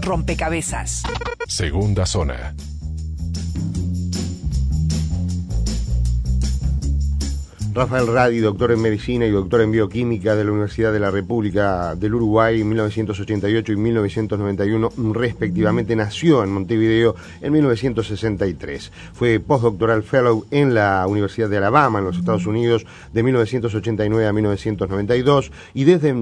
Rompecabezas. Segunda zona. Rafael Radi, doctor en Medicina y doctor en Bioquímica de la Universidad de la República del Uruguay en 1988 y 1991, respectivamente, nació en Montevideo en 1963. Fue postdoctoral fellow en la Universidad de Alabama, en los Estados Unidos, de 1989 a 1992, y desde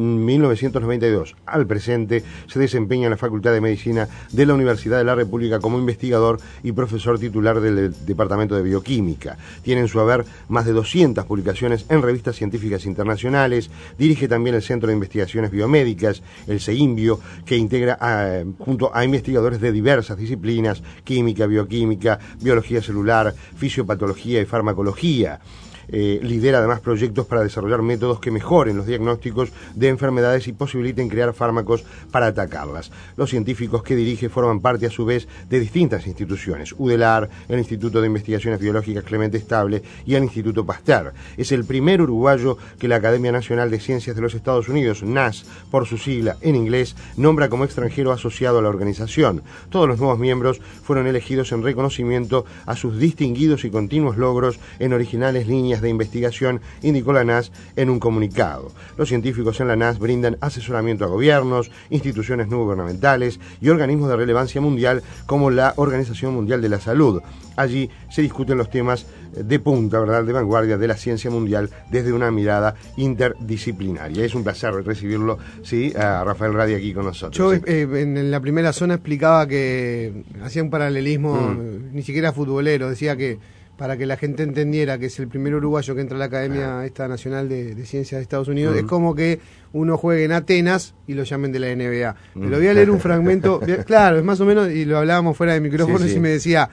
1992 al presente se desempeña en la Facultad de Medicina de la Universidad de la República como investigador y profesor titular del Departamento de Bioquímica. Tiene en su haber más de 200 publicaciones en revistas científicas internacionales. Dirige también el Centro de Investigaciones Biomédicas, el CEIMBio, que integra junto a investigadores de diversas disciplinas: química, bioquímica, biología celular, fisiopatología y farmacología. Lidera además proyectos para desarrollar métodos que mejoren los diagnósticos de enfermedades y posibiliten crear fármacos para atacarlas. Los científicos que dirige forman parte a su vez de distintas instituciones: UDELAR, el Instituto de Investigaciones Biológicas Clemente Estable y el Instituto Pasteur. Es el primer uruguayo que la Academia Nacional de Ciencias de los Estados Unidos, NAS por su sigla en inglés, nombra como extranjero asociado a la organización. Todos los nuevos miembros fueron elegidos en reconocimiento a sus distinguidos y continuos logros en originales líneas de investigación, indicó la NAS en un comunicado. Los científicos en la NAS brindan asesoramiento a gobiernos, instituciones no gubernamentales y organismos de relevancia mundial como la Organización Mundial de la Salud. Allí se discuten los temas de punta, ¿verdad?, de vanguardia de la ciencia mundial desde una mirada interdisciplinaria. Es un placer recibirlo, sí, a Rafael Radi aquí con nosotros. Yo ¿sí? En la primera zona explicaba que hacía un paralelismo, ni siquiera futbolero, decía que para que la gente entendiera que es el primer uruguayo que entra a la Academia esta Nacional de Ciencias de Estados Unidos, es como que uno juegue en Atenas y lo llamen de la NBA. Pero voy a leer un fragmento, claro, es más o menos, y lo hablábamos fuera de micrófonos, y me decía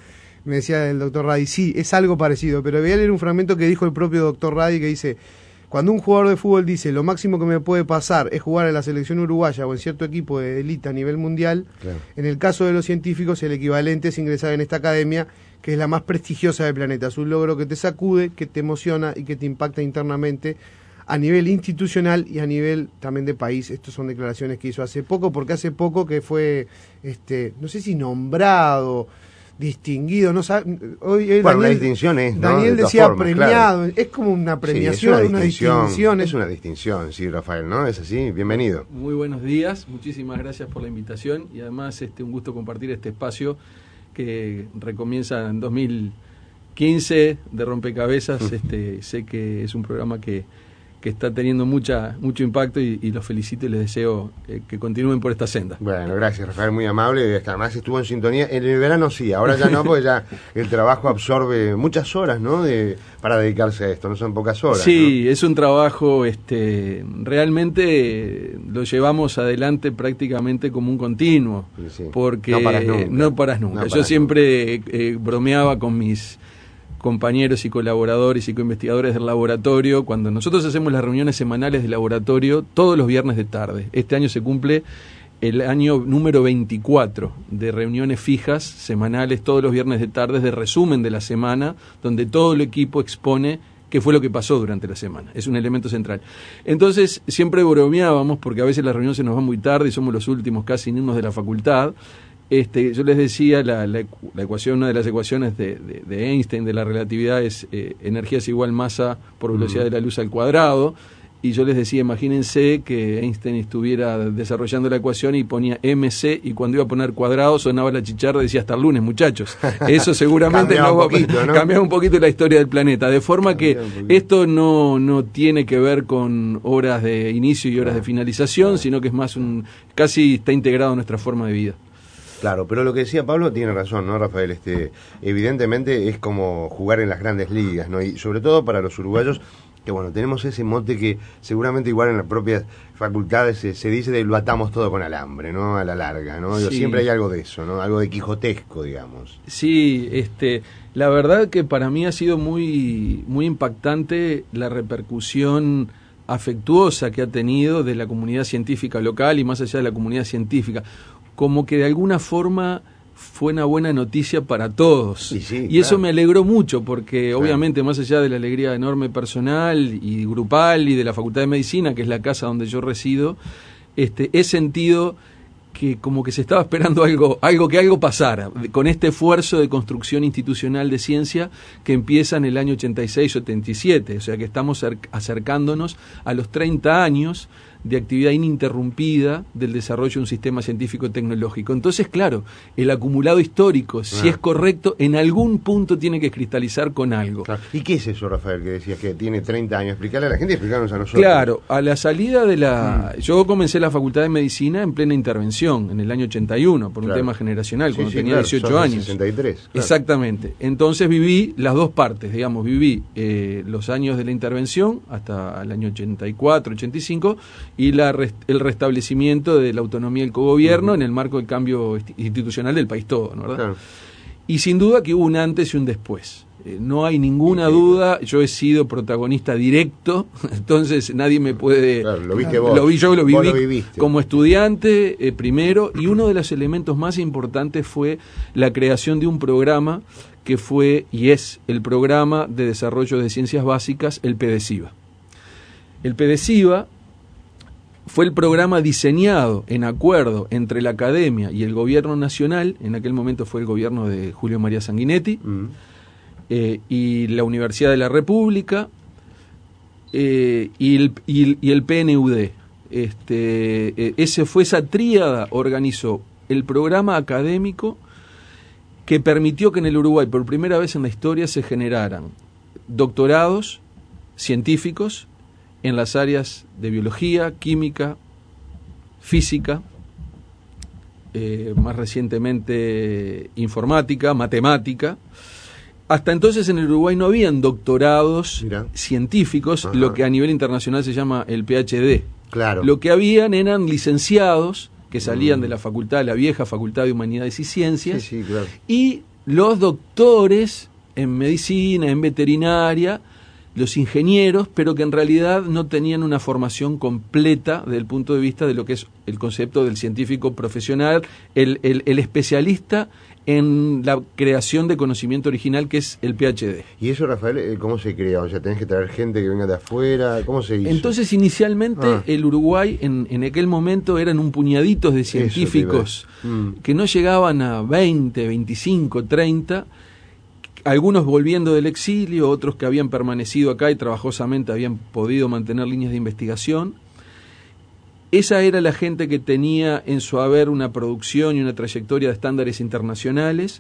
el doctor Radi, sí, es algo parecido, pero voy a leer un fragmento que dijo el propio doctor Radi, que dice: cuando un jugador de fútbol dice lo máximo que me puede pasar es jugar en la selección uruguaya o en cierto equipo de élite a nivel mundial, claro, en el caso de los científicos el equivalente es ingresar en esta academia, que es la más prestigiosa del planeta. Es un logro que te sacude, que te emociona y que te impacta internamente a nivel institucional y a nivel también de país. Estas son declaraciones que hizo hace poco, porque hace poco que fue, no sé si nombrado, distinguido, no sabe, hoy bueno, Daniel, la distinción es, ¿no?, Daniel de decía formas, premiado, claro, es como una premiación, sí, una distinción. Es una distinción, sí, Rafael, ¿no? Es así, bienvenido. Muy buenos días, muchísimas gracias por la invitación y además un gusto compartir este espacio que recomienza en 2015 de Rompecabezas. Sé que es un programa que está teniendo mucho impacto y los felicito y les deseo que continúen por esta senda. Bueno, gracias, Rafael, muy amable. Además estuvo en sintonía. En el verano sí, ahora ya no, porque ya el trabajo absorbe muchas horas, ¿no?, para dedicarse a esto, no son pocas horas. Sí, ¿no? Es un trabajo, realmente lo llevamos adelante prácticamente como un continuo, sí. Porque no paras nunca. Yo siempre bromeaba con mis compañeros y colaboradores y coinvestigadores del laboratorio, cuando nosotros hacemos las reuniones semanales de laboratorio todos los viernes de tarde. Este año se cumple el año número 24 de reuniones fijas semanales todos los viernes de tarde, de resumen de la semana, donde todo el equipo expone qué fue lo que pasó durante la semana. Es un elemento central. Entonces siempre bromeábamos, porque a veces las reuniones se nos van muy tarde y somos los últimos casi en irnos de la facultad. Yo les decía, la ecuación, una de las ecuaciones de Einstein de la relatividad es energía es igual masa por velocidad de la luz al cuadrado, y yo les decía, imagínense que Einstein estuviera desarrollando la ecuación y ponía MC, y cuando iba a poner cuadrado sonaba la chicharra y decía hasta el lunes, muchachos. Eso seguramente cambiaba un poquito la historia del planeta, de forma que esto no tiene que ver con horas de inicio y horas de finalización, sino que es más casi está integrado en nuestra forma de vida. Claro, pero lo que decía Pablo tiene razón, ¿no, Rafael? Evidentemente es como jugar en las grandes ligas, ¿no? Y sobre todo para los uruguayos, que bueno, tenemos ese mote que seguramente igual en las propias facultades se dice de lo atamos todo con alambre, ¿no?, a la larga, ¿no? Sí. Siempre hay algo de eso, ¿no?, algo de quijotesco, digamos. Sí, la verdad que para mí ha sido muy, muy impactante la repercusión afectuosa que ha tenido de la comunidad científica local y más allá de la comunidad científica. Como que de alguna forma fue una buena noticia para todos. Y eso me alegró mucho, porque obviamente más allá de la alegría enorme personal y grupal y de la Facultad de Medicina, que es la casa donde yo resido, he sentido que como que se estaba esperando algo pasara, con este esfuerzo de construcción institucional de ciencia que empieza en el año 86-87, o sea que estamos acercándonos a los 30 años de actividad ininterrumpida del desarrollo de un sistema científico-tecnológico. Entonces, claro, el acumulado histórico, si es correcto, en algún punto tiene que cristalizar con algo. Claro. ¿Y qué es eso, Rafael, que decías que tiene 30 años? Explicarle a la gente y explicarnos a nosotros. Claro, a la salida de la... Yo comencé la Facultad de Medicina en plena intervención, en el año 81, por un tema generacional, cuando tenía 18 años. 63. Claro. Exactamente. Entonces viví las dos partes, digamos, viví los años de la intervención hasta el año 84, 85, y el restablecimiento de la autonomía del cogobierno en el marco del cambio institucional del país todo, ¿no? ¿Verdad? Claro. Y sin duda que hubo un antes y un después. No hay ninguna duda, yo he sido protagonista directo, entonces nadie me puede... Claro, lo viste vos. Lo vi yo, lo viví como estudiante primero, y uno de los elementos más importantes fue la creación de un programa que fue y es el Programa de Desarrollo de Ciencias Básicas, el PDCIVA. El PDCIVA fue el programa diseñado en acuerdo entre la academia y el gobierno nacional, en aquel momento fue el gobierno de Julio María Sanguinetti, y la Universidad de la República, y el PNUD. Esa tríada organizó el programa académico que permitió que en el Uruguay, por primera vez en la historia, se generaran doctorados científicos en las áreas de biología, química, física, más recientemente informática, matemática. Hasta entonces en el Uruguay no habían doctorados científicos, lo que a nivel internacional se llama el PhD. Claro. Lo que habían eran licenciados que salían de la facultad, la vieja Facultad de Humanidades y Ciencias, claro. Y los doctores en medicina, en veterinaria, los ingenieros, pero que en realidad no tenían una formación completa desde el punto de vista de lo que es el concepto del científico profesional, el especialista en la creación de conocimiento original, que es el PhD. ¿Y eso, Rafael, cómo se crea? O sea, ¿tenés que traer gente que venga de afuera? ¿Cómo se hizo? Entonces, inicialmente, el Uruguay, en aquel momento, eran un puñadito de científicos que no llegaban a 20, 25, 30, algunos volviendo del exilio, otros que habían permanecido acá y trabajosamente habían podido mantener líneas de investigación. Esa era la gente que tenía en su haber una producción y una trayectoria de estándares internacionales.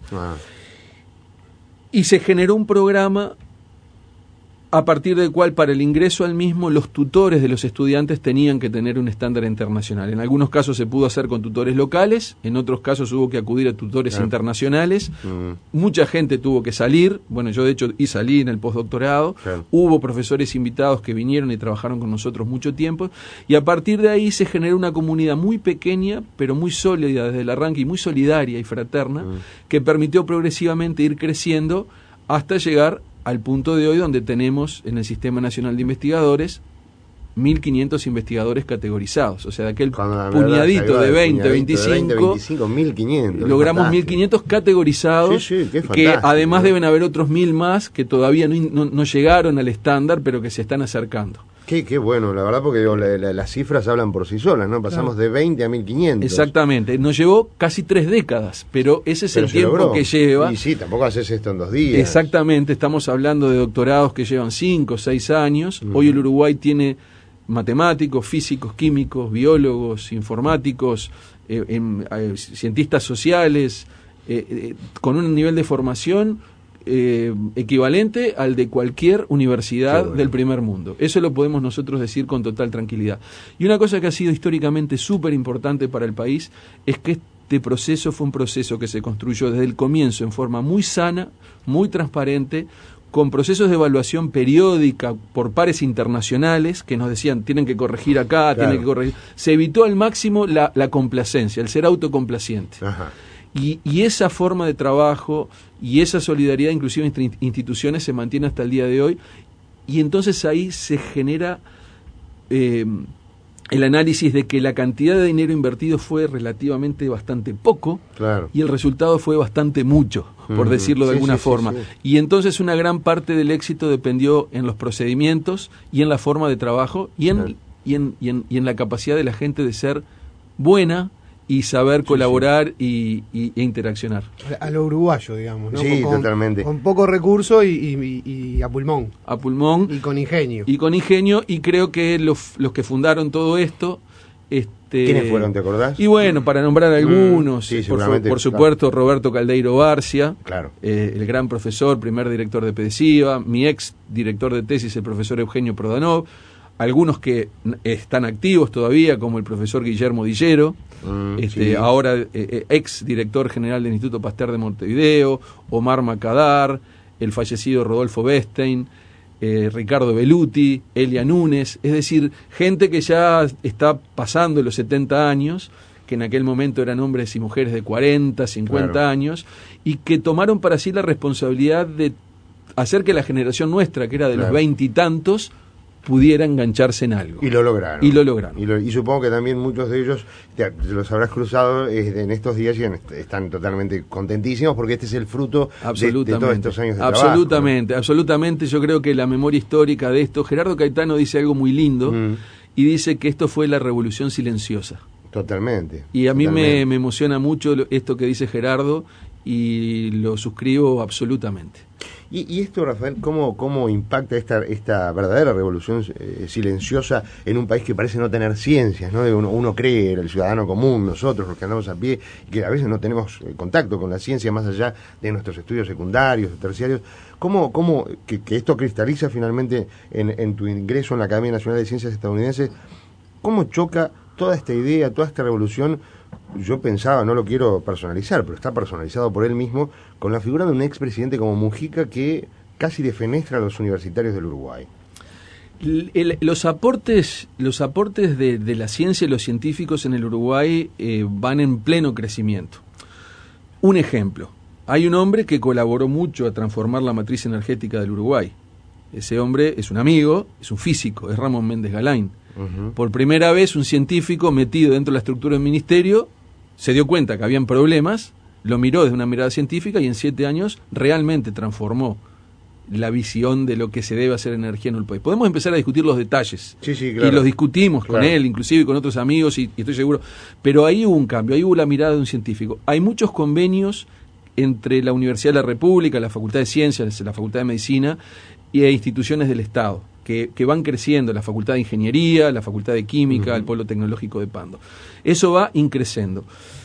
Y se generó un programa a partir del cual, para el ingreso al mismo, los tutores de los estudiantes tenían que tener un estándar internacional. En algunos casos se pudo hacer con tutores locales, en otros casos hubo que acudir a tutores internacionales. Mucha gente tuvo que salir, bueno, yo de hecho salí en el postdoctorado. Hubo profesores invitados que vinieron y trabajaron con nosotros mucho tiempo, y a partir de ahí se generó una comunidad muy pequeña, pero muy sólida desde el arranque, y muy solidaria y fraterna, que permitió progresivamente ir creciendo hasta llegar al punto de hoy, donde tenemos en el Sistema Nacional de Investigadores 1.500 investigadores categorizados. O sea, de aquel puñadito de 20, 25, 1.500. Logramos 1.500 categorizados, que además deben haber otros 1.000 más que todavía no llegaron al estándar, pero que se están acercando. Qué bueno, la verdad, porque las cifras hablan por sí solas, ¿no? Pasamos de 20 a 1.500. Exactamente, nos llevó casi 3 décadas, pero ese es el tiempo que lleva. Y sí, tampoco haces esto en 2 días. Exactamente, estamos hablando de doctorados que llevan 5 o 6 años. Hoy el Uruguay tiene matemáticos, físicos, químicos, biólogos, informáticos, cientistas sociales, con un nivel de formación equivalente al de cualquier universidad del primer mundo. Eso lo podemos nosotros decir con total tranquilidad. Y una cosa que ha sido históricamente súper importante para el país es que este proceso fue un proceso que se construyó desde el comienzo en forma muy sana, muy transparente, con procesos de evaluación periódica por pares internacionales que nos decían, tienen que corregir acá, tienen que corregir. Se evitó al máximo la complacencia, el ser autocomplaciente. Y esa forma de trabajo y esa solidaridad, inclusive entre instituciones, se mantiene hasta el día de hoy. Y entonces ahí se genera el análisis de que la cantidad de dinero invertido fue relativamente bastante poco, y el resultado fue bastante mucho, por decirlo de alguna forma. Y entonces una gran parte del éxito dependió en los procedimientos y en la forma de trabajo y en la capacidad de la gente de ser buena y saber colaborar e interaccionar. A lo uruguayo, digamos, ¿no? Sí, totalmente. Con poco recurso y a pulmón. A pulmón. Y con ingenio. Y creo que los que fundaron todo esto... ¿Quiénes fueron, te acordás? Y bueno, para nombrar algunos, sí, por supuesto, Roberto Caldeiro Barcia, claro. El gran profesor, primer director de PEDESIVA, mi ex director de tesis, el profesor Eugenio Prodanov, algunos que están activos todavía, como el profesor Guillermo Dillero, ahora ex director general del Instituto Pasteur de Montevideo, Omar Macadar, el fallecido Rodolfo Bestein, Ricardo Beluti, Elia Núñez, es decir, gente que ya está pasando los 70 años, que en aquel momento eran hombres y mujeres de 40, 50 años, y que tomaron para sí la responsabilidad de hacer que la generación nuestra, que era de los 20 y tantos, pudiera engancharse en algo. Y lo lograron. Y supongo que también muchos de ellos los habrás cruzado en estos días y están totalmente contentísimos porque este es el fruto de todos estos años de trabajo. Absolutamente. Yo creo que la memoria histórica de esto, Gerardo Caetano dice algo muy lindo y dice que esto fue la revolución silenciosa. Totalmente. Y a mí me emociona mucho esto que dice Gerardo y lo suscribo absolutamente. Y esto, Rafael, ¿cómo impacta esta verdadera revolución silenciosa en un país que parece no tener ciencias, ¿no? Uno cree, el ciudadano común, nosotros, los que andamos a pie, y que a veces no tenemos contacto con la ciencia más allá de nuestros estudios secundarios o terciarios. ¿Cómo que esto cristaliza finalmente en tu ingreso en la Academia Nacional de Ciencias Estadounidenses? ¿Cómo choca toda esta idea, toda esta revolución? Yo pensaba, no lo quiero personalizar, pero está personalizado por él mismo, con la figura de un expresidente como Mujica que casi defenestra a los universitarios del Uruguay. Los aportes de la ciencia y los científicos en el Uruguay van en pleno crecimiento. Un ejemplo, hay un hombre que colaboró mucho a transformar la matriz energética del Uruguay. Ese hombre es un amigo, es un físico, es Ramón Méndez Galain. Por primera vez un científico metido dentro de la estructura del ministerio se dio cuenta que habían problemas, lo miró desde una mirada científica y en 7 años realmente transformó la visión de lo que se debe hacer energía en el país. Podemos empezar a discutir los detalles, claro. Y los discutimos con él, inclusive con otros amigos, y estoy seguro, pero ahí hubo un cambio, ahí hubo la mirada de un científico. Hay muchos convenios entre la Universidad de la República, la Facultad de Ciencias, la Facultad de Medicina y instituciones del Estado, que van creciendo, la Facultad de Ingeniería, la Facultad de Química, el Polo Tecnológico de Pando. Eso va increciendo.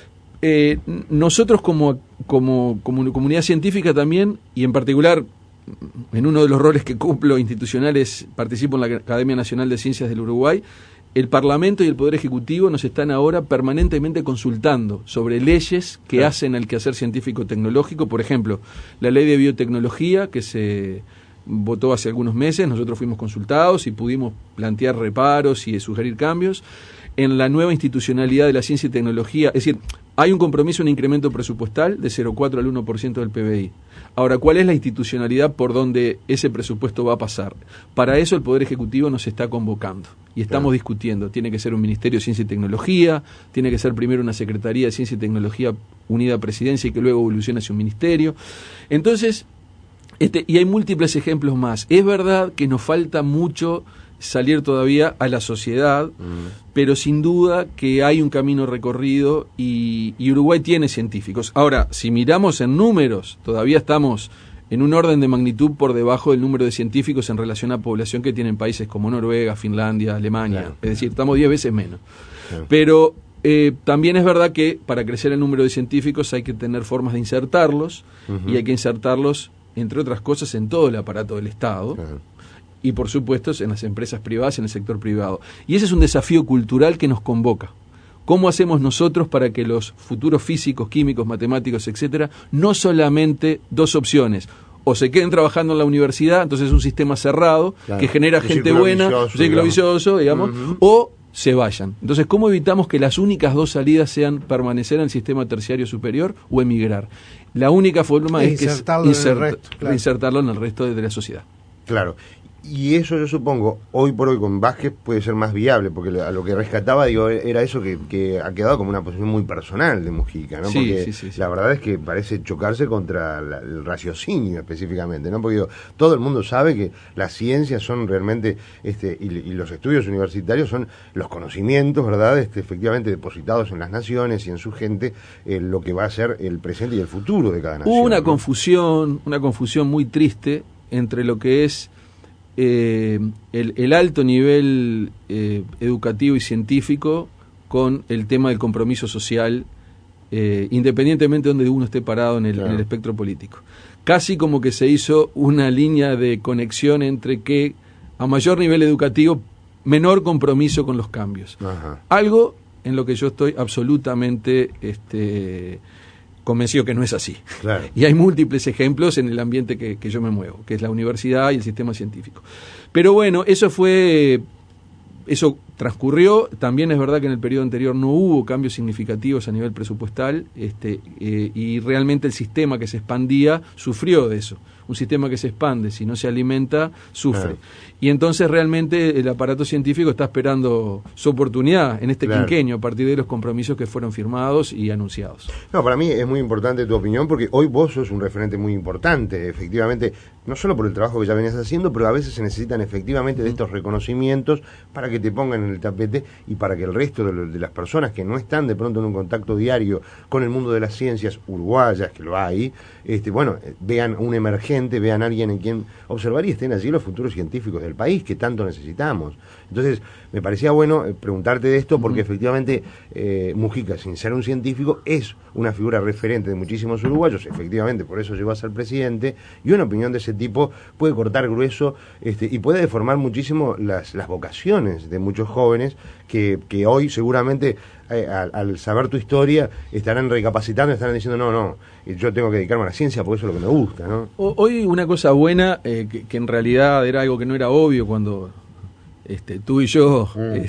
Nosotros como comunidad científica también, y en particular en uno de los roles que cumplo institucionales, participo en la Academia Nacional de Ciencias del Uruguay, el Parlamento y el Poder Ejecutivo nos están ahora permanentemente consultando sobre leyes que hacen el quehacer científico-tecnológico. Por ejemplo, la Ley de Biotecnología, que se votó hace algunos meses, nosotros fuimos consultados y pudimos plantear reparos y sugerir cambios. En la nueva institucionalidad de la ciencia y tecnología, es decir, hay un compromiso, un incremento presupuestal de 0,4 al 1% del PBI. Ahora, ¿cuál es la institucionalidad por donde ese presupuesto va a pasar? Para eso el Poder Ejecutivo nos está convocando y estamos discutiendo. Tiene que ser un Ministerio de Ciencia y Tecnología, tiene que ser primero una Secretaría de Ciencia y Tecnología unida a Presidencia y que luego evolucione hacia un ministerio. Entonces, y hay múltiples ejemplos más. Es verdad que nos falta mucho salir todavía a la sociedad, pero sin duda que hay un camino recorrido y Uruguay tiene científicos. Ahora, si miramos en números, todavía estamos en un orden de magnitud por debajo del número de científicos en relación a población que tienen países como Noruega, Finlandia, Alemania. Claro. Es decir, estamos 10 veces menos. Claro. Pero también es verdad que para crecer el número de científicos hay que tener formas de insertarlos y hay que insertarlos, entre otras cosas, en todo el aparato del Estado. Claro. Y por supuesto en las empresas privadas, en el sector privado. Y ese es un desafío cultural que nos convoca. ¿Cómo hacemos nosotros para que los futuros físicos, químicos, matemáticos, etcétera, no solamente dos opciones, o se queden trabajando en la universidad, entonces es un sistema cerrado, claro, que genera gente buena, un ciclo vicioso, digamos, o se vayan? Entonces, ¿cómo evitamos que las únicas dos salidas sean permanecer en el sistema terciario superior o emigrar? La única forma es insertarlo en el resto de la sociedad. Claro. Y eso yo supongo, hoy por hoy con Vázquez puede ser más viable, porque a lo que rescataba, digo, era eso que ha quedado como una posición muy personal de Mujica, ¿no? Sí, porque sí. la verdad es que parece chocarse contra el raciocinio específicamente, ¿no? Porque digo, todo el mundo sabe que las ciencias son realmente, y los estudios universitarios son los conocimientos, ¿verdad? Efectivamente depositados en las naciones y en su gente, lo que va a ser el presente y el futuro de cada nación. Hubo una ¿no? confusión muy triste entre lo que es el alto nivel educativo y científico con el tema del compromiso social, independientemente de donde uno esté parado en el espectro político. Casi como que se hizo una línea de conexión entre que a mayor nivel educativo, menor compromiso con los cambios. Ajá. Algo en lo que yo estoy absolutamente convencido que no es así. Claro. Y hay múltiples ejemplos en el ambiente que yo me muevo, que es la universidad y el sistema científico. Pero bueno, eso transcurrió. También es verdad que en el periodo anterior no hubo cambios significativos a nivel presupuestal, y realmente el sistema que se expandía sufrió de eso. Un sistema que se expande, si no se alimenta, sufre. Y entonces realmente el aparato científico está esperando su oportunidad en este quinquenio a partir de los compromisos que fueron firmados y anunciados. No, para mí es muy importante tu opinión, porque hoy vos sos un referente muy importante, efectivamente, no solo por el trabajo que ya venías haciendo, pero a veces se necesitan efectivamente de estos reconocimientos para que te pongan en el tapete y para que el resto de las personas que no están de pronto en un contacto diario con el mundo de las ciencias uruguayas, que lo hay, vean un emergente, vean a alguien en quien observar y estén allí los futuros científicos del país que tanto necesitamos. Entonces, me parecía bueno preguntarte de esto porque efectivamente Mujica, sin ser un científico, es una figura referente de muchísimos uruguayos, efectivamente, por eso llegó a ser presidente, y una opinión de ese tipo puede cortar grueso y puede deformar muchísimo las vocaciones de muchos jóvenes que hoy seguramente al saber tu historia estarán recapacitando, estarán diciendo no, yo tengo que dedicarme a la ciencia porque eso es lo que me gusta, ¿no? Hoy una cosa buena, que en realidad era algo que no era obvio cuando tú y yo,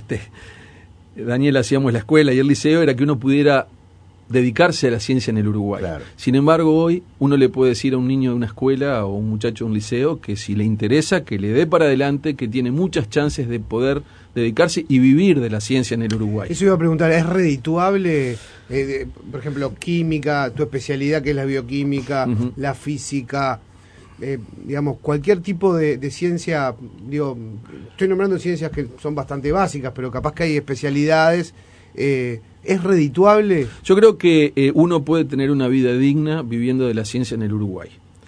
Daniel, hacíamos la escuela y el liceo, era que uno pudiera dedicarse a la ciencia en el Uruguay. Claro. Sin embargo, hoy uno le puede decir a un niño de una escuela o un muchacho de un liceo que si le interesa, que le dé para adelante, que tiene muchas chances de poder dedicarse y vivir de la ciencia en el Uruguay. Eso iba a preguntar, ¿es redituable, por ejemplo, química, tu especialidad que es la bioquímica, la física, digamos, cualquier tipo de ciencia? Digo, estoy nombrando ciencias que son bastante básicas, pero capaz que hay especialidades. ¿Es redituable? Yo creo que uno puede tener una vida digna viviendo de la ciencia en el Uruguay.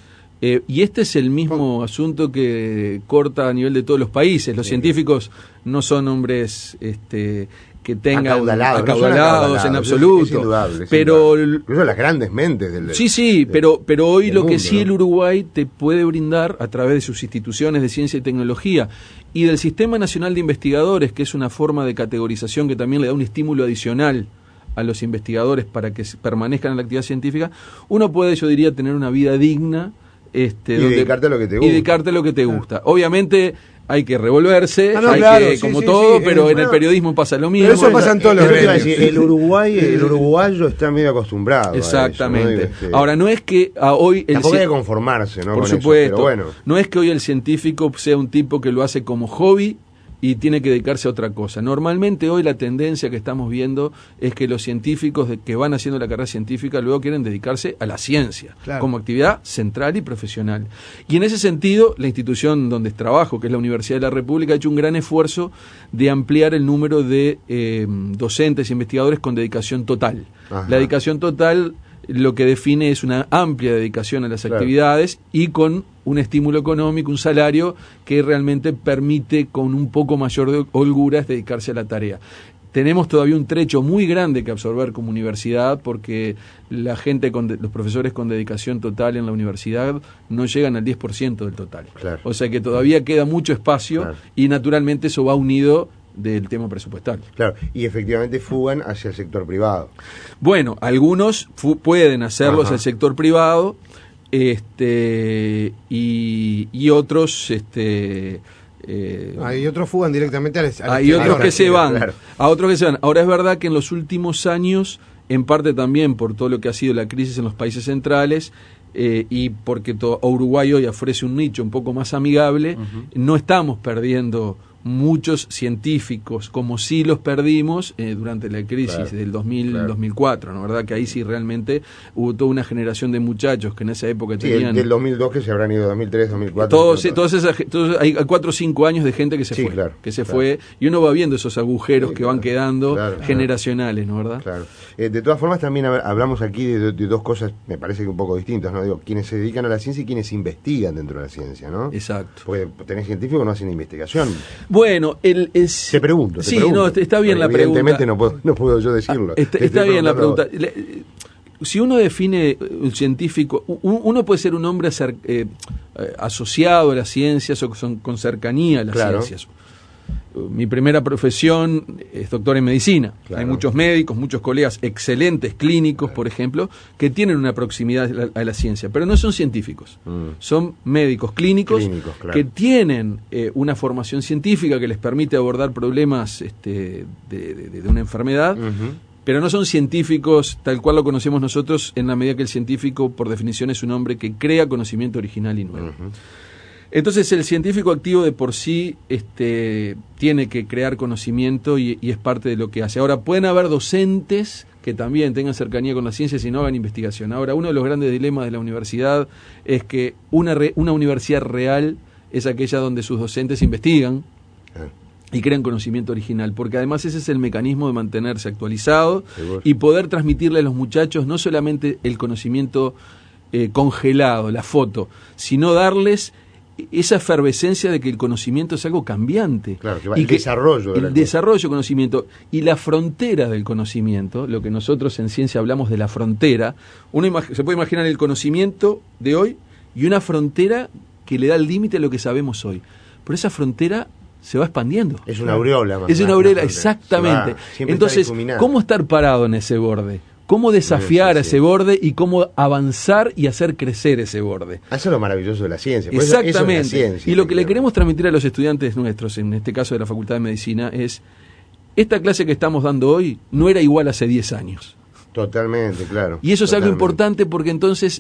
Y este es el mismo asunto que corta a nivel de todos los países. Los científicos no son hombres que tengan acaudalados en absoluto. Es indudable, pero incluso las grandes mentes pero hoy lo que mundo, sí, ¿no? El Uruguay te puede brindar a través de sus instituciones de ciencia y tecnología y del Sistema Nacional de Investigadores, que es una forma de categorización que también le da un estímulo adicional a los investigadores para que permanezcan en la actividad científica, uno puede, yo diría, tener una vida digna y dedicarte a lo que te gusta. Y dedicarte a lo que te gusta. Obviamente hay que revolverse, como sí, todo, sí, pero en el periodismo pasa lo mismo. Pero eso pasa en todos los gremios. El uruguayo está medio acostumbrado. Exactamente. A eso, ¿no? Ahora, no es que hoy tampoco hay que conformarse, ¿no? Por supuesto. Pero bueno. No es que hoy el científico sea un tipo que lo hace como hobby y tiene que dedicarse a otra cosa. Normalmente hoy la tendencia que estamos viendo es que los científicos que van haciendo la carrera científica luego quieren dedicarse a la ciencia, como actividad central y profesional. Y en ese sentido, la institución donde trabajo, que es la Universidad de la República, ha hecho un gran esfuerzo de ampliar el número de docentes e investigadores con dedicación total. Ajá. La dedicación total lo que define es una amplia dedicación a las actividades y con un estímulo económico, un salario que realmente permite con un poco mayor de holgura dedicarse a la tarea. Tenemos todavía un trecho muy grande que absorber como universidad porque la gente, los profesores con dedicación total en la universidad no llegan al 10% del total. Claro. O sea que todavía queda mucho espacio y naturalmente eso va unido del tema presupuestal. Claro, y efectivamente fugan hacia el sector privado. Bueno, algunos pueden hacerlo hacia el sector privado y otros Hay otros fugan directamente al hay otros que se van, claro. A otros que se van. Ahora es verdad que en los últimos años, en parte también por todo lo que ha sido la crisis en los países centrales, y porque Uruguay hoy ofrece un nicho un poco más amigable, no estamos perdiendo muchos científicos como sí los perdimos durante la crisis del 2004, ¿no? ¿Verdad? Que ahí sí realmente hubo toda una generación de muchachos que en esa época tenían... del 2002 que se habrán ido, 2003, 2004... Todos hay 4 o 5 años de gente que se fue, fue, y uno va viendo esos agujeros que van quedando generacionales, ¿no? ¿Verdad? Claro. De todas formas también hablamos aquí de dos cosas, me parece que un poco distintas, ¿no? Digo, quienes se dedican a la ciencia y quienes investigan dentro de la ciencia, ¿no? Exacto. Porque tenés científicos que no hacen investigación. Bueno, Te pregunto. No, está bien la pregunta. Evidentemente no puedo yo decirlo. Está bien la pregunta. Si uno define un científico, uno puede ser un hombre asociado a las ciencias o con cercanía a las ciencias. Mi primera profesión es doctor en medicina. Hay muchos médicos, muchos colegas excelentes clínicos, por ejemplo, que tienen una proximidad a la ciencia, pero no son científicos. Son médicos clínicos que tienen una formación científica que les permite abordar problemas de una enfermedad, pero no son científicos tal cual lo conocemos nosotros, en la medida que el científico, por definición, es un hombre que crea conocimiento original y nuevo. Entonces el científico activo de por sí tiene que crear conocimiento y es parte de lo que hace. Ahora, pueden haber docentes que también tengan cercanía con las ciencias y no hagan investigación. Ahora, uno de los grandes dilemas de la universidad es que una universidad real es aquella donde sus docentes investigan y crean conocimiento original, porque además ese es el mecanismo de mantenerse actualizado y poder transmitirle a los muchachos no solamente el conocimiento congelado, la foto, sino darles esa efervescencia de que el conocimiento es algo cambiante. Claro, que el desarrollo del conocimiento y la frontera del conocimiento, lo que nosotros en ciencia hablamos de la frontera. Uno se puede imaginar el conocimiento de hoy y una frontera que le da el límite a lo que sabemos hoy. Pero esa frontera se va expandiendo. Es una aureola. Es una aureola, exactamente. Entonces, ¿cómo estar parado en ese borde? ¿Cómo desafiar a ese borde y cómo avanzar y hacer crecer ese borde? Eso es lo maravilloso de la ciencia. Exactamente. Eso es la ciencia, y lo que le queremos transmitir a los estudiantes nuestros, en este caso de la Facultad de Medicina, es: esta clase que estamos dando hoy no era igual hace 10 años. Totalmente, claro. Y eso es algo importante porque entonces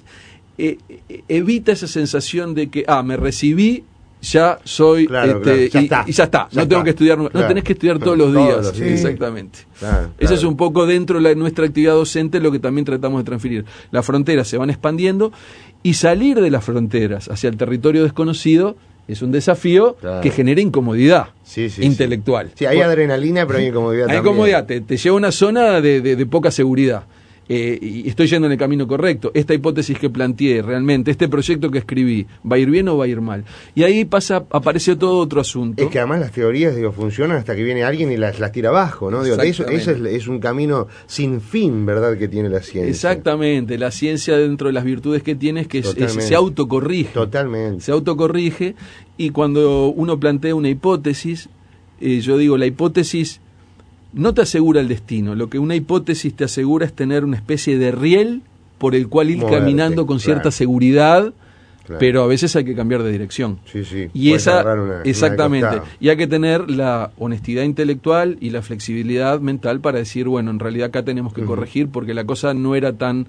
evita esa sensación de que, me recibí, ya soy, y ya está, no tengo que estudiar, no tenés que estudiar todos los días. Exactamente. Eso es un poco dentro de nuestra actividad docente lo que también tratamos de transferir. Las fronteras se van expandiendo y salir de las fronteras hacia el territorio desconocido es un desafío que genera incomodidad intelectual. Sí, hay adrenalina, pero hay incomodidad también. Hay incomodidad, te lleva a una zona de poca seguridad. Y estoy yendo en el camino correcto. Esta hipótesis que planteé, realmente, este proyecto que escribí, ¿va a ir bien o va a ir mal? Y ahí aparece todo otro asunto. Es que además las teorías, funcionan hasta que viene alguien y las tira abajo, ¿no? Eso es un camino sin fin, ¿verdad?, que tiene la ciencia. Exactamente. La ciencia, dentro de las virtudes que tiene, es que se autocorrige. Totalmente. Se autocorrige, y cuando uno plantea una hipótesis, yo digo, la hipótesis no te asegura el destino. Lo que una hipótesis te asegura es tener una especie de riel por el cual ir caminando con cierta seguridad, pero a veces hay que cambiar de dirección. Y exactamente. Y hay que tener la honestidad intelectual y la flexibilidad mental para decir, bueno, en realidad acá tenemos que corregir porque la cosa no era tan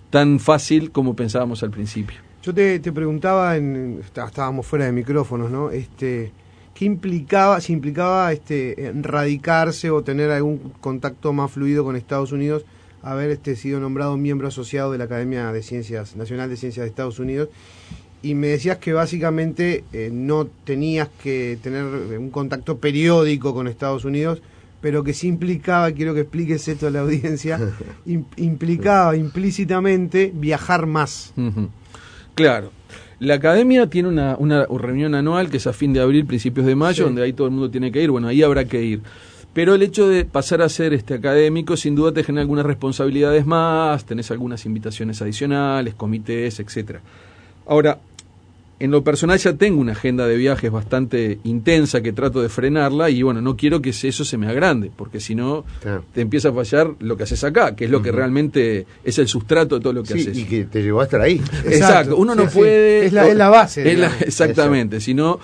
fácil como pensábamos al principio. Yo te preguntaba, estábamos fuera de micrófonos, ¿no? ¿Qué implicaba, si implicaba radicarse o tener algún contacto más fluido con Estados Unidos, haber sido nombrado miembro asociado de la Academia de Ciencias Nacional de Ciencias de Estados Unidos? Y me decías que básicamente no tenías que tener un contacto periódico con Estados Unidos, pero que sí implicaba, quiero que expliques esto a la audiencia, implicaba implícitamente viajar más. Claro. La academia tiene una reunión anual que es a fin de abril, principios de mayo, donde ahí todo el mundo tiene que ir. Bueno, ahí habrá que ir. Pero el hecho de pasar a ser académico sin duda te genera algunas responsabilidades más, tenés algunas invitaciones adicionales, comités, etcétera. Ahora, en lo personal ya tengo una agenda de viajes bastante intensa que trato de frenarla y bueno, no quiero que eso se me agrande, porque si no te empieza a fallar lo que haces acá, que es lo que realmente es el sustrato de todo lo que haces. Y que te llevó a estar ahí. Exacto, uno no puede... Es la base. Exactamente, si no...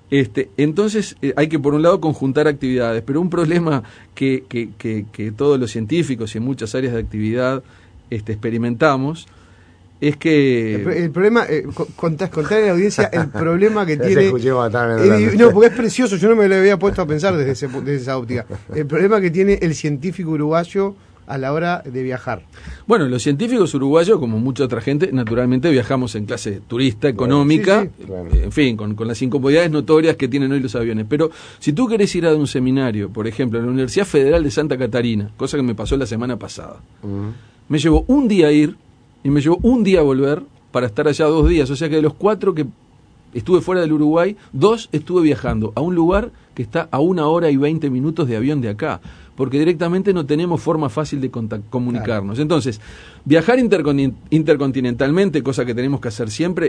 Entonces hay que, por un lado, conjuntar actividades, pero un problema que todos los científicos y en muchas áreas de actividad experimentamos es que... El problema, contarle a la audiencia el problema que tiene... No, porque es precioso, yo no me lo había puesto a pensar desde esa óptica. El problema que tiene el científico uruguayo a la hora de viajar. Bueno, los científicos uruguayos, como mucha otra gente, naturalmente viajamos en clase turista, económica, claro. En fin, con las incomodidades notorias que tienen hoy los aviones. Pero si tú querés ir a un seminario, por ejemplo, en la Universidad Federal de Santa Catarina, cosa que me pasó la semana pasada, me llevó un día ir y me llevó un día volver para estar allá 2 días. O sea que de los 4 que estuve fuera del Uruguay, 2 estuve viajando a un lugar que está a 1 hora y 20 minutos de avión de acá, porque directamente no tenemos forma fácil de comunicarnos. Claro. Entonces, viajar intercontinentalmente, cosa que tenemos que hacer siempre,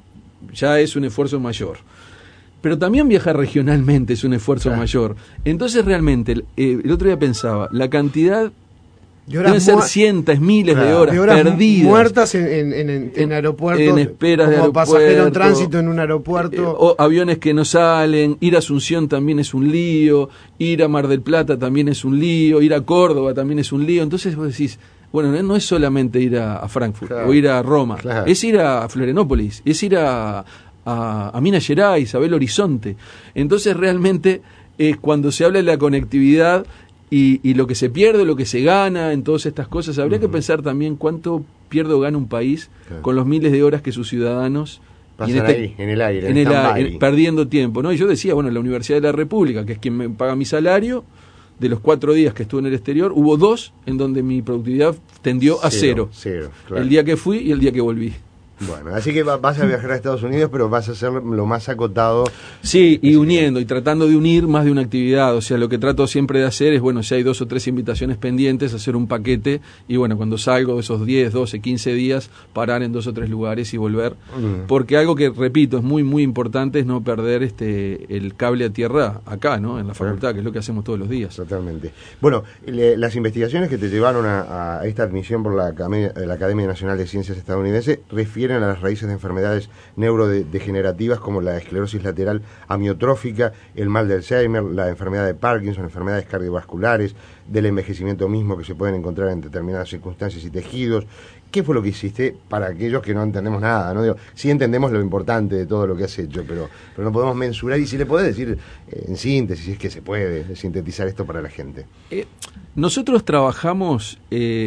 ya es un esfuerzo mayor. Pero también viajar regionalmente es un esfuerzo mayor. Entonces, realmente, el otro día pensaba, la cantidad... Deben ser cientos, miles de horas perdidas. Muertas en aeropuertos. En esperas de aeropuerto. Como pasajero en tránsito en un aeropuerto. O aviones que no salen. Ir a Asunción también es un lío. Ir a Mar del Plata también es un lío. Ir a Córdoba también es un lío. Entonces vos decís, bueno, no es solamente ir a Frankfurt o ir a Roma. Claro. Es ir a Florianópolis. Es ir a Minas Gerais, a Belo Horizonte. Entonces realmente cuando se habla de la conectividad... Y lo que se pierde, lo que se gana en todas estas cosas, habría que pensar también cuánto pierde o gana un país con los miles de horas que sus ciudadanos pasan ahí, en el aire, perdiendo tiempo, ¿no? Y yo decía, bueno, la Universidad de la República, que es quien me paga mi salario, de los 4 días que estuve en el exterior, hubo 2 en donde mi productividad tendió a cero. Claro. El día que fui y el día que volví. Bueno, así que vas a viajar a Estados Unidos, pero vas a hacer lo más acotado. Sí, y uniendo, y tratando de unir más de una actividad. O sea, lo que trato siempre de hacer es, bueno, si hay 2 o 3 invitaciones pendientes, hacer un paquete, y bueno, cuando salgo de esos 10, 12, 15 días, parar en 2 o 3 lugares y volver. Porque algo que, repito, es muy, muy importante es no perder el cable a tierra acá, ¿no? En la facultad, que es lo que hacemos todos los días. Totalmente. Bueno, las investigaciones que te llevaron a esta admisión por la Academia Nacional de Ciencias estadounidense refieren a las raíces de enfermedades neurodegenerativas como la esclerosis lateral amiotrófica, el mal de Alzheimer, la enfermedad de Parkinson, enfermedades cardiovasculares, del envejecimiento mismo que se pueden encontrar en determinadas circunstancias y tejidos. ¿Qué fue lo que hiciste para aquellos que no entendemos nada? ¿No? Digo, sí entendemos lo importante de todo lo que has hecho, pero no podemos mensurar. Y si le podés decir en síntesis, es que se puede sintetizar esto para la gente. Nosotros trabajamos...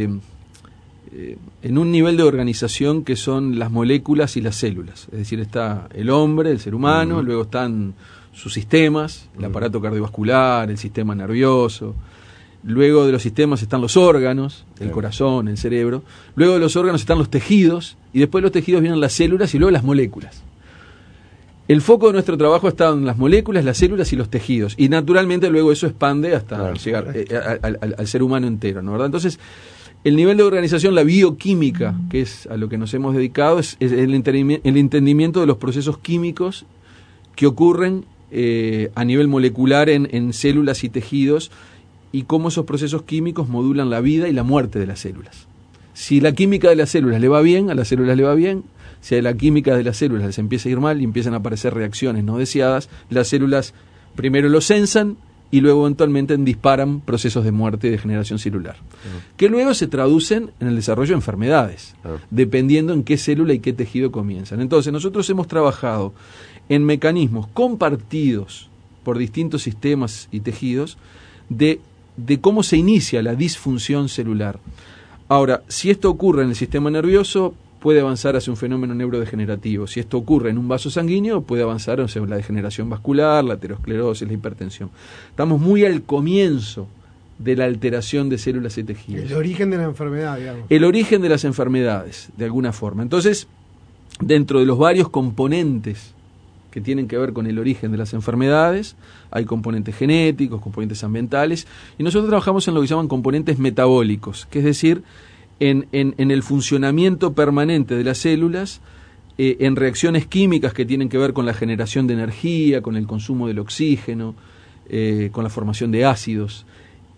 en un nivel de organización que son las moléculas y las células, es decir, está el hombre, el ser humano, luego están sus sistemas, el aparato cardiovascular, el sistema nervioso, luego de los sistemas están los órganos, el corazón, el cerebro, luego de los órganos están los tejidos, y después de los tejidos vienen las células y luego las moléculas. El foco de nuestro trabajo está en las moléculas, las células y los tejidos, y naturalmente luego eso expande hasta llegar al ser humano entero, ¿no? ¿Verdad? Entonces, el nivel de organización, la bioquímica, que es a lo que nos hemos dedicado, es el entendimiento de los procesos químicos que ocurren a nivel molecular en células y tejidos, y cómo esos procesos químicos modulan la vida y la muerte de las células. Si la química de las células le va bien, a las células le va bien. Si a la química de las células les empieza a ir mal y empiezan a aparecer reacciones no deseadas, las células primero lo sensan y luego eventualmente disparan procesos de muerte y de degeneración celular, que luego se traducen en el desarrollo de enfermedades, dependiendo en qué célula y qué tejido comienzan. Entonces, nosotros hemos trabajado en mecanismos compartidos por distintos sistemas y tejidos de cómo se inicia la disfunción celular. Ahora, si esto ocurre en el sistema nervioso, puede avanzar hacia un fenómeno neurodegenerativo. Si esto ocurre en un vaso sanguíneo, puede avanzar hacia la degeneración vascular, la aterosclerosis, la hipertensión. Estamos muy al comienzo de la alteración de células y tejidos. El origen de la enfermedad, digamos. El origen de las enfermedades, de alguna forma. Entonces, dentro de los varios componentes que tienen que ver con el origen de las enfermedades, hay componentes genéticos, componentes ambientales, y nosotros trabajamos en lo que llaman componentes metabólicos, que es decir, en el funcionamiento permanente de las células, en reacciones químicas que tienen que ver con la generación de energía, con el consumo del oxígeno, con la formación de ácidos.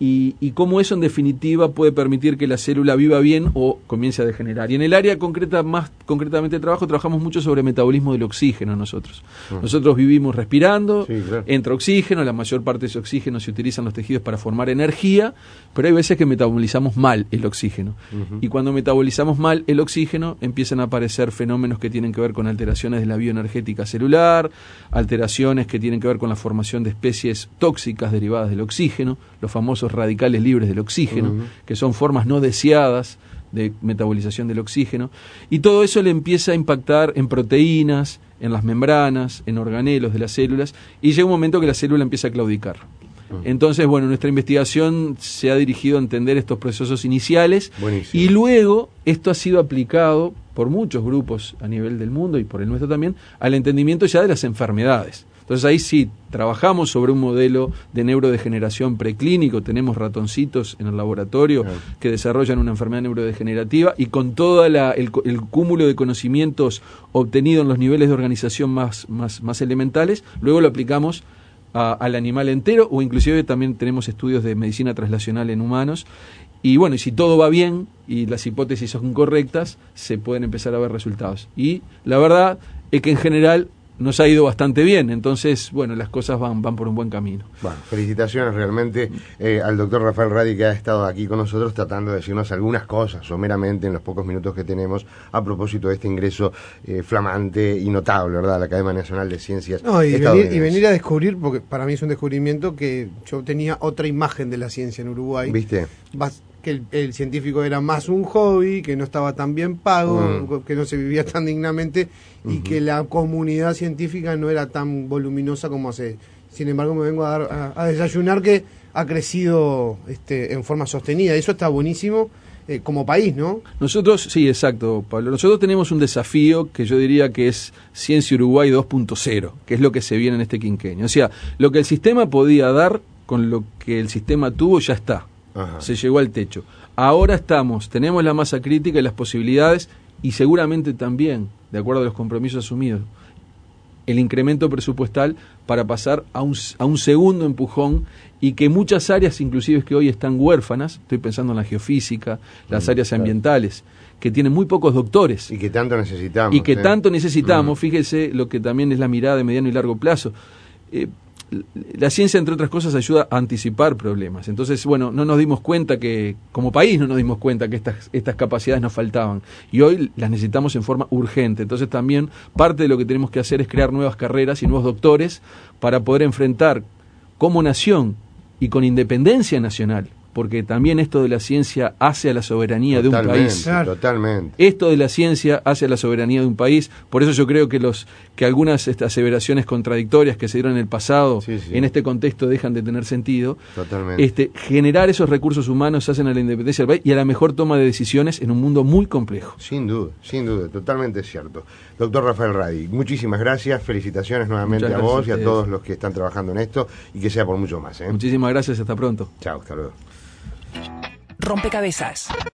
y cómo eso en definitiva puede permitir que la célula viva bien o comience a degenerar. Y en el área concreta, más concretamente de trabajo, trabajamos mucho sobre metabolismo del oxígeno nosotros. Nosotros vivimos respirando, sí, claro. Entra oxígeno, la mayor parte de ese oxígeno se utiliza en los tejidos para formar energía, pero hay veces que metabolizamos mal el oxígeno. Y cuando metabolizamos mal el oxígeno, empiezan a aparecer fenómenos que tienen que ver con alteraciones de la bioenergética celular, alteraciones que tienen que ver con la formación de especies tóxicas derivadas del oxígeno, los famosos radicales libres del oxígeno, que son formas no deseadas de metabolización del oxígeno, y todo eso le empieza a impactar en proteínas, en las membranas, en organelos de las células, y llega un momento que la célula empieza a claudicar. Entonces, bueno, nuestra investigación se ha dirigido a entender estos procesos iniciales. Buenísimo. Y luego esto ha sido aplicado por muchos grupos a nivel del mundo y por el nuestro también, al entendimiento ya de las enfermedades. Entonces ahí sí, trabajamos sobre un modelo de neurodegeneración preclínico, tenemos ratoncitos en el laboratorio que desarrollan una enfermedad neurodegenerativa y con todo el cúmulo de conocimientos obtenidos en los niveles de organización más elementales, luego lo aplicamos al animal entero, o inclusive también tenemos estudios de medicina translacional en humanos. Y bueno, y si todo va bien y las hipótesis son correctas, se pueden empezar a ver resultados. Y la verdad es que en general nos ha ido bastante bien, entonces, bueno, las cosas van por un buen camino. Bueno, felicitaciones realmente al doctor Rafael Radi, que ha estado aquí con nosotros tratando de decirnos algunas cosas, someramente, en los pocos minutos que tenemos, a propósito de este ingreso flamante y notable, ¿verdad?, a la Academia Nacional de Ciencias. No, y venir a descubrir, porque para mí es un descubrimiento, que yo tenía otra imagen de la ciencia en Uruguay. ¿Viste? Que el científico era más un hobby, que no estaba tan bien pago, que no se vivía tan dignamente y que la comunidad científica no era tan voluminosa como hace. Sin embargo, me vengo a desayunar que ha crecido en forma sostenida. Eso está buenísimo como país, ¿no? Nosotros, sí, exacto, Pablo. Nosotros tenemos un desafío que yo diría que es Ciencia Uruguay 2.0, que es lo que se viene en este quinquenio. O sea, lo que el sistema podía dar con lo que el sistema tuvo ya está. Se llegó al techo. Ahora tenemos la masa crítica y las posibilidades, y seguramente también, de acuerdo a los compromisos asumidos, el incremento presupuestal para pasar a un segundo empujón, y que muchas áreas, inclusive que hoy están huérfanas, estoy pensando en la geofísica, las áreas ambientales, que tienen muy pocos doctores. Y que tanto necesitamos. Fíjese lo que también es la mirada de mediano y largo plazo. La ciencia, entre otras cosas, ayuda a anticipar problemas. Entonces, bueno, no nos dimos cuenta que, como país, no nos dimos cuenta que estas capacidades nos faltaban. Y hoy las necesitamos en forma urgente. Entonces, también parte de lo que tenemos que hacer es crear nuevas carreras y nuevos doctores para poder enfrentar como nación y con independencia nacional, porque también esto de la ciencia hace a la soberanía de un país. Totalmente. Esto de la ciencia hace a la soberanía de un país. Por eso yo creo que algunas aseveraciones contradictorias que se dieron en el pasado, en este contexto, dejan de tener sentido. Totalmente. Generar esos recursos humanos hacen a la independencia del país y a la mejor toma de decisiones en un mundo muy complejo. Sin duda, totalmente cierto. Doctor Rafael Radi, muchísimas gracias, felicitaciones nuevamente a vos y a todos los que están trabajando en esto, y que sea por mucho más. Muchísimas gracias, hasta pronto. Chao, hasta luego. Rompecabezas.